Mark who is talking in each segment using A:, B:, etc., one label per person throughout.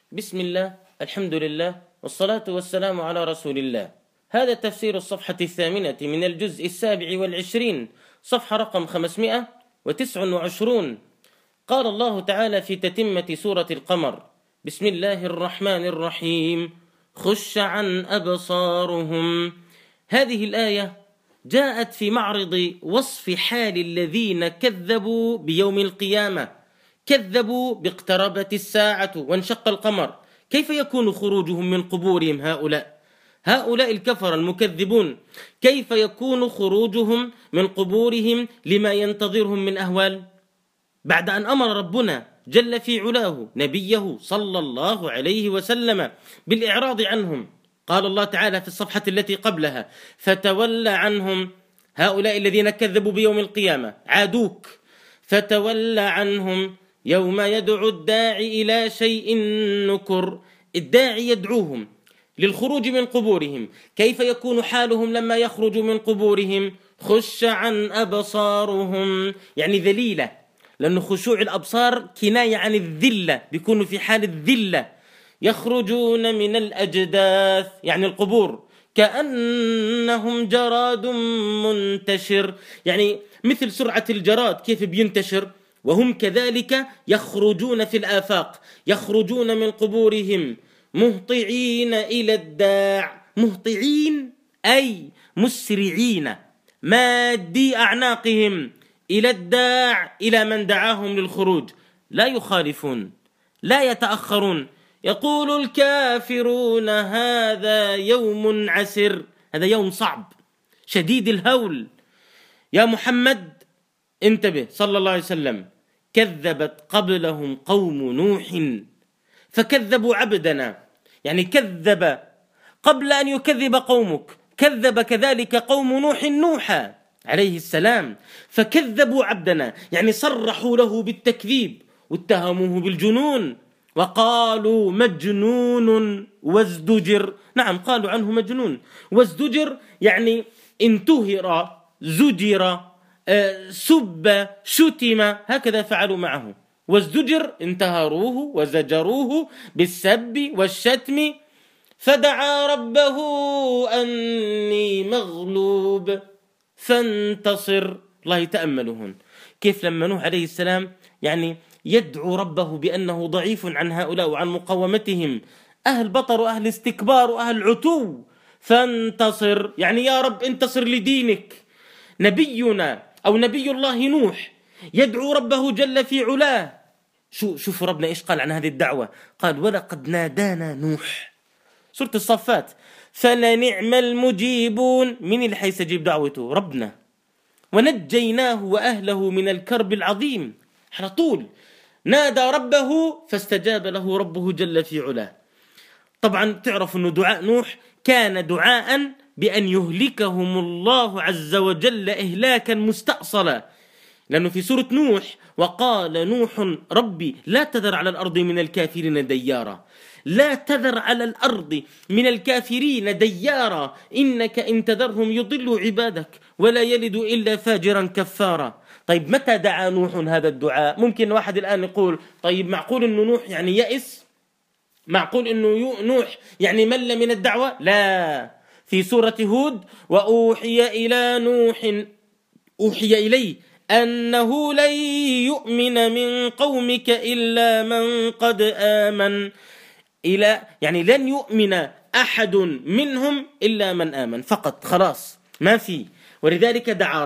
A: بسم الله، الحمد لله، والصلاة والسلام على رسول الله. هذا تفسير الصفحة 8 من الجزء 27، صفحة رقم 529. قال الله تعالى في تتمة سورة القمر: بسم الله الرحمن الرحيم، خش عن أبصارهم. هذه الآية جاءت في معرض وصف حال الذين كذبوا بيوم القيامة، كذبوا باقتربت الساعة وانشق القمر. كيف يكون خروجهم من قبورهم؟ هؤلاء الكفر المكذبون، كيف يكون خروجهم من قبورهم لما ينتظرهم من أهوال، بعد أن أمر ربنا جل في علاه نبيه صلى الله عليه وسلم بالإعراض عنهم؟ قال الله تعالى في الصفحة التي قبلها: فتولى عنهم. هؤلاء الذين كذبوا بيوم القيامة عادوك، فتولى عنهم يوم يدعو الداعي إلى شيء نكر. الداعي يدعوهم للخروج من قبورهم، كيف يكون حالهم لما يخرجوا من قبورهم؟ خش عن أبصارهم، يعني ذليلة، لأن خشوع الأبصار كناية عن الذلة، بيكونوا في حال الذلة. يخرجون من الأجداث، يعني القبور، كأنهم جراد منتشر، يعني مثل سرعة الجراد كيف بينتشر، وهم كذلك يخرجون في الآفاق، يخرجون من قبورهم مهطعين إلى الداع. مهطعين أي مسرعين، مادي أعناقهم إلى الداع، إلى من دعاهم للخروج، لا يخالفون، لا يتأخرون. يقول الكافرون هذا يوم عسر، هذا يوم صعب شديد الهول. يا محمد انتبه صلى الله عليه وسلم، كذبت قبلهم قوم نوح فكذبوا عبدنا، يعني كذب قبل أن يكذب قومك، كذب كذلك قوم نوح عليه السلام، فكذبوا عبدنا، يعني صرحوا له بالتكذيب واتهموه بالجنون، وقالوا مجنون وازدجر. نعم، قالوا عنه مجنون وازدجر، يعني انتهر، زجر، سب، شتم، هكذا فعلوا معه. وازدجر انتهروه وزجروه بالسب والشتم. فدعا ربه أني مغلوب فانتصر. الله يتأملوا هون كيف لما نوح عليه السلام يعني يدعو ربه بأنه ضعيف عن هؤلاء وعن مقاومتهم، أهل بطر وأهل استكبار وأهل عتو. فانتصر يعني يا رب انتصر لدينك. نبينا أو نبي الله نوح يدعو ربه جل في علاه. شوفوا ربنا إيش قال عن هذه الدعوة، قال: ولقد نادانا نوح، سورة الصفات، فلنعم المجيبون. من اللي حيستجيب دعوته؟ ربنا. ونجيناه وأهله من الكرب العظيم، على طول نادى ربه فاستجاب له ربه جل في علاه. طبعا تعرف أن دعاء نوح كان دعاء بأن يهلكهم الله عز وجل إهلاكا مستأصلا، لأنه في سورة نوح: وقال نوح ربي لا تذر على الأرض من الكافرين ديارا، لا تذر على الأرض من الكافرين ديارا، إنك إن تذرهم يضلوا عبادك ولا يلدوا إلا فاجرا كفارا. طيب متى دعا نوح هذا الدعاء؟ ممكن واحد الآن يقول: طيب معقول أنه نوح يعني يئس؟ معقول أنه نوح يعني مل من الدعوة؟ لا، في سورة هود: وأوحي إلى نوح، أوحي إليه أنه لن يؤمن من قومك إلا من قد آمن. يعني لن يؤمن أحد منهم إلا من آمن فقط، خلاص ما في. ولذلك دعا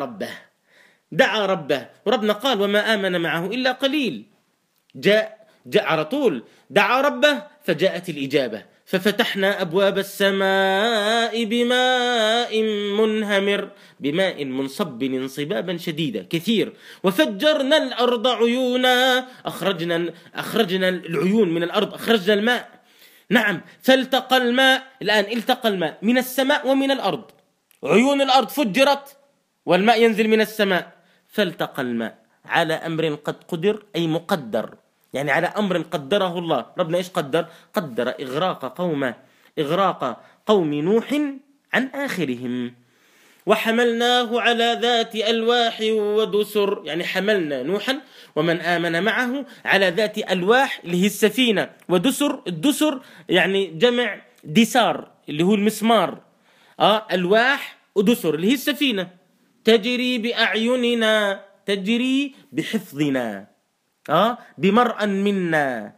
A: ربه، وربنا قال: وما آمن معه إلا قليل. جاء على طول دعا ربه فجاءت الإجابة: ففتحنا أبواب السماء بماء منهمر، بماء منصب انصبابا شديدا كثير، وفجرنا الأرض عيونا، أخرجنا العيون من الأرض، أخرجنا الماء. نعم، فالتقى الماء، الآن التقى الماء من السماء ومن الأرض، عيون الأرض فجرت والماء ينزل من السماء. فالتقى الماء على أمر قد قدر، أي مقدر، يعني على أمر قدره الله. ربنا إيش قدر إغراق قوم نوح عن آخرهم. وحملناه على ذات ألواح ودسر، يعني حملنا نوحا ومن آمن معه على ذات ألواح اللي هي السفينة، ودسر، الدسر يعني جمع دسار اللي هو المسمار، ألواح ودسر اللي هي السفينة، تجري بأعيننا، تجري بحفظنا، بمرأ منا،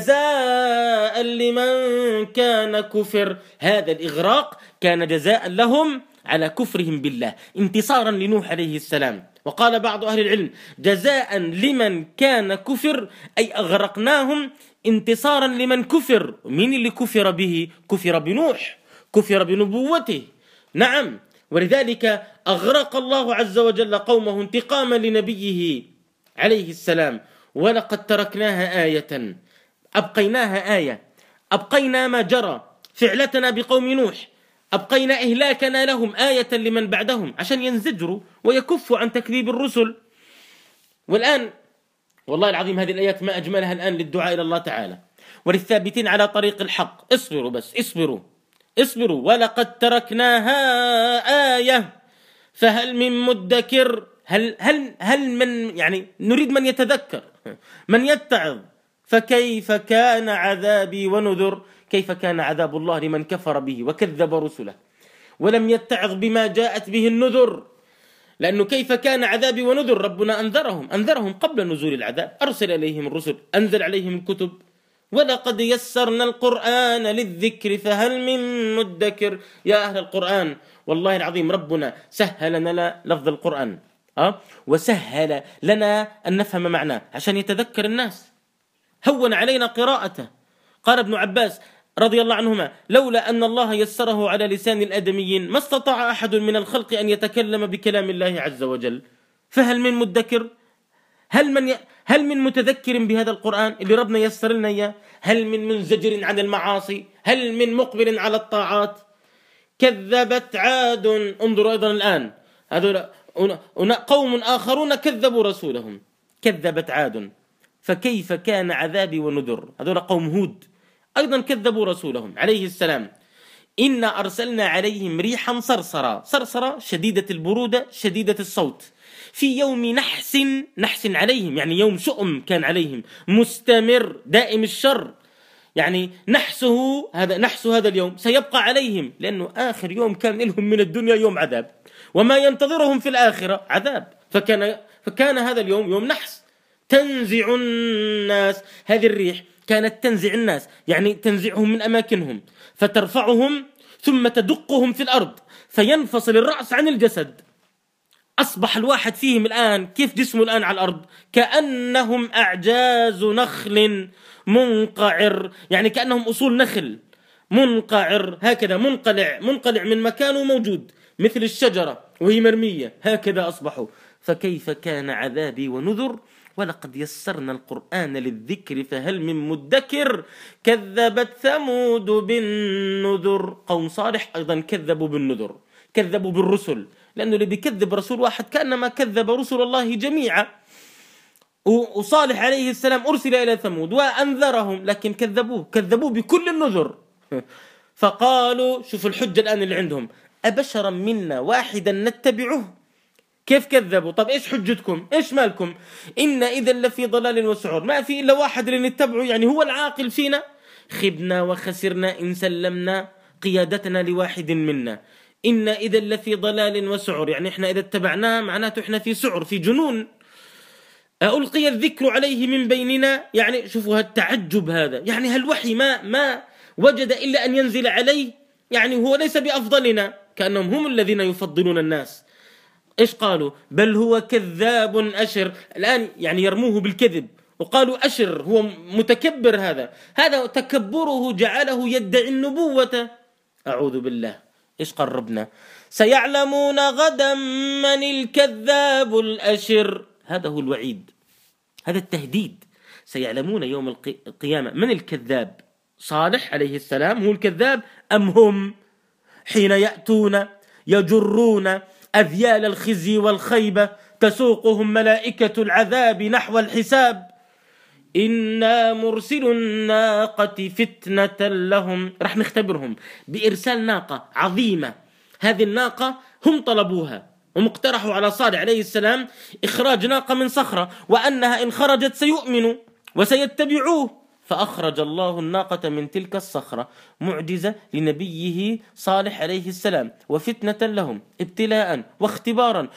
A: جزاء لمن كان كفر. هذا الإغراق كان جزاء لهم على كفرهم بالله، انتصارا لنوح عليه السلام. وقال بعض أهل العلم جزاء لمن كان كفر، أي أغرقناهم انتصارا لمن كفر. من اللي كفر به؟ كفر بنوح، كفر بنبوته، نعم. ولذلك أغرق الله عز وجل قومه انتقاما لنبيه عليه السلام. ولقد تركناها آية، أبقيناها آية، أبقينا ما جرى فعلتنا بقوم نوح، أبقينا إهلاكنا لهم آية لمن بعدهم عشان ينزجروا ويكفوا عن تكذيب الرسل. والآن والله العظيم هذه الآيات ما أجملها الآن للدعاء إلى الله تعالى وللثابتين على طريق الحق. اصبروا بس، اصبروا. ولقد تركناها آية فهل من مدكر؟ هل من، يعني نريد من يتذكر، من يتعظ. فكيف كان عذابي ونذر؟ كيف كان عذاب الله لمن كفر به وكذب رسله ولم يتعظ بما جاءت به النذر. لأنه كيف كان عذابي ونذر، ربنا أنذرهم قبل نزول العذاب، أرسل إليهم الرسل، أنزل عليهم الكتب. ولقد يسرنا القرآن للذكر فهل من مدكر. يا أهل القرآن والله العظيم ربنا سهل لنا لفظ القرآن، وسهل لنا أن نفهم معناه عشان يتذكر الناس، هون علينا قراءته. قال ابن عباس رضي الله عنهما لولا أن الله يسره على لسان الآدميين ما استطاع أحد من الخلق أن يتكلم بكلام الله عز وجل. فهل من مدكر؟ هل من متذكر بهذا القرآن اللي ربنا يسر لنا إياه؟ هل من منزجر عن المعاصي؟ هل من مقبل على الطاعات؟ كذبت عاد. انظروا أيضا الآن هذول قوم آخرون كذبوا رسولهم، كذبت عاد فكيف كان عذابي ونذر. هذول قوم هود أيضا كذبوا رسولهم عليه السلام. إنا أرسلنا عليهم ريحا صرصرة شديدة البرودة شديدة الصوت في يوم نحس عليهم، يعني يوم شؤم كان عليهم، مستمر دائم الشر، يعني نحس هذا اليوم سيبقى عليهم، لأنه آخر يوم كان لهم من الدنيا يوم عذاب، وما ينتظرهم في الآخرة عذاب. فكان هذا اليوم يوم نحس تنزع الناس. هذه الريح كانت تنزع الناس، يعني تنزعهم من أماكنهم فترفعهم ثم تدقهم في الأرض فينفصل الرأس عن الجسد. أصبح الواحد فيهم الآن كيف جسمه الآن على الأرض؟ كأنهم أعجاز نخل منقعر، يعني كأنهم أصول نخل منقعر، هكذا منقلع من مكانه موجود مثل الشجرة وهي مرمية، هكذا أصبحوا. فكيف كان عذابي ونذر. ولقد يسرنا القرآن للذكر فهل من مدكر. كذبت ثمود بالنذر. قوم صالح أيضا كذبوا بالنذر، كذبوا بالرسل، لأنه اللي بيكذب رسول واحد كأنما كذب رسل الله جميعا. وصالح عليه السلام أرسل إلى ثمود وأنذرهم، لكن كذبوه بكل النذر. فقالوا شوفوا الحجة الآن اللي عندهم، أبشرا منا واحدا نتبعه. كيف كذبوا؟ طب إيش حجتكم؟ إيش مالكم؟ إن إذا لفي ضلال وسعر، ما في إلا واحد اللي نتبعه، يعني هو العاقل فينا. خبنا وخسرنا إن سلمنا قيادتنا لواحد منا. إن إذا لفي ضلال وسعر، يعني إحنا إذا اتبعناه معناته إحنا في سعر، في جنون. ألقي الذكر عليه من بيننا، يعني شوفوا هالتعجب هذا، يعني هالوحي ما وجد إلا أن ينزل عليه، يعني هو ليس بأفضلنا، كأنهم هم الذين يفضلون الناس. إيش قالوا؟ بل هو كذاب أشر. الآن يعني يرموه بالكذب وقالوا أشر، هو متكبر. هذا تكبره جعله يدعي النبوة. أعوذ بالله. إيش قال ربنا؟ سيعلمون غدا من الكذاب الأشر. هذا هو الوعيد، هذا التهديد. سيعلمون يوم القيامة من الكذاب. صالح عليه السلام هو الكذاب أم هم؟ حين يأتون يجرون أذيال الخزي والخيبة تسوقهم ملائكة العذاب نحو الحساب. إنا مرسل الناقة فتنة لهم. رح نختبرهم بإرسال ناقة عظيمة. هذه الناقة هم طلبوها، هم اقترحوا على صالح عليه السلام إخراج ناقة من صخرة، وأنها إن خرجت سيؤمنوا وسيتبعوه، فأخرج الله الناقة من تلك الصخرة، معجزة لنبيه صالح عليه السلام وفتنة لهم، ابتلاء واختبارا.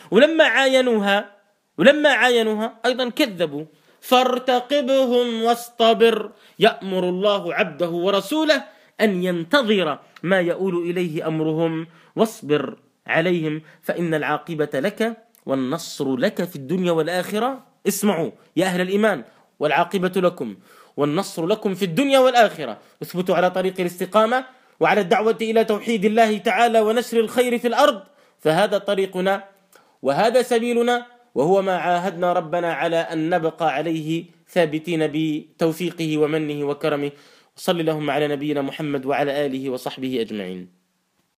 A: ولما عاينوها أيضا كذبوا. فارتقبهم واصطبر، يأمر الله عبده ورسوله أن ينتظر ما يؤول إليه أمرهم، واصبر عليهم فإن العاقبة لك والنصر لك في الدنيا والآخرة. اسمعوا يا أهل الإيمان، والعاقبة لكم والنصر لكم في الدنيا والآخرة. اثبتوا على طريق الاستقامة وعلى الدعوة إلى توحيد الله تعالى ونشر الخير في الأرض، فهذا طريقنا وهذا سبيلنا، وهو ما عاهدنا ربنا على أن نبقى عليه ثابتين بتوفيقه ومنه وكرمه. صل اللهم على نبينا محمد وعلى آله وصحبه أجمعين.